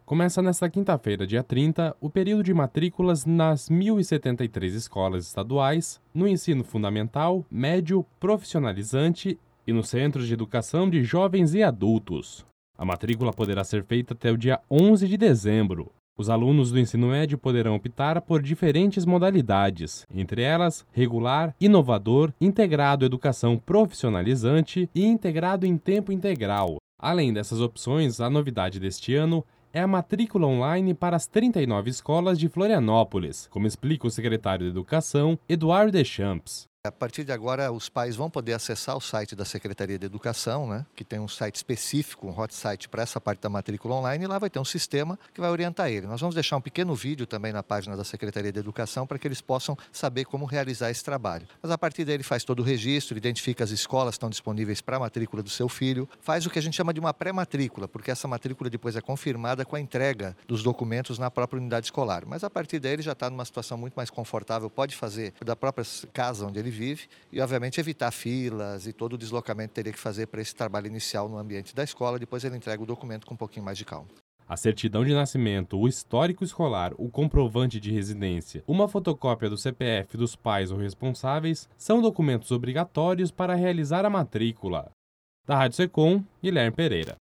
Começa nesta quinta-feira, dia 30, o período de matrículas nas 1.073 escolas estaduais, no ensino fundamental, médio, profissionalizante e nos centros de educação de jovens e adultos. A matrícula poderá ser feita até o dia 11 de dezembro. Os alunos do ensino médio poderão optar por diferentes modalidades, entre elas regular, inovador, integrado educação profissionalizante e integrado em tempo integral. Além dessas opções, a novidade deste ano é a matrícula online para as 39 escolas de Florianópolis, como explica o secretário de Educação, Eduardo Deschamps. A partir de agora, os pais vão poder acessar o site da Secretaria de Educação, que tem um site específico, um hot site para essa parte da matrícula online, e lá vai ter um sistema que vai orientar ele. Nós vamos deixar um pequeno vídeo também na página da Secretaria de Educação para que eles possam saber como realizar esse trabalho. Mas a partir daí ele faz todo o registro, identifica as escolas que estão disponíveis para a matrícula do seu filho, faz o que a gente chama de uma pré-matrícula, porque essa matrícula depois é confirmada com a entrega dos documentos na própria unidade escolar. Mas a partir daí ele já está numa situação muito mais confortável, pode fazer da própria casa onde ele vive e, obviamente, evitar filas e todo o deslocamento que teria que fazer para esse trabalho inicial no ambiente da escola. Depois ele entrega o documento com um pouquinho mais de calma. A certidão de nascimento, o histórico escolar, o comprovante de residência, uma fotocópia do CPF dos pais ou responsáveis são documentos obrigatórios para realizar a matrícula. Da Rádio Secom, Guilherme Pereira.